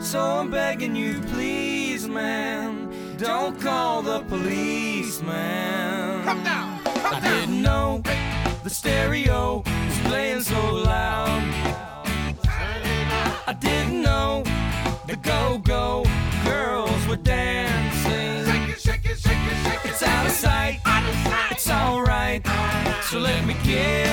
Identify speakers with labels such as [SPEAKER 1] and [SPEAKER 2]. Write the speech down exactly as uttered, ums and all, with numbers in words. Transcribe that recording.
[SPEAKER 1] So I'm begging you, please, man, don't call the police, man.
[SPEAKER 2] Come down, come
[SPEAKER 1] I
[SPEAKER 2] down.
[SPEAKER 1] didn't know the stereo was playing so loud. I didn't know the go-go girls were dancing.
[SPEAKER 2] Shake it, shake it, shake it, shake it.
[SPEAKER 1] It's out of sight,
[SPEAKER 2] Out of sight.
[SPEAKER 1] it's alright, so let me get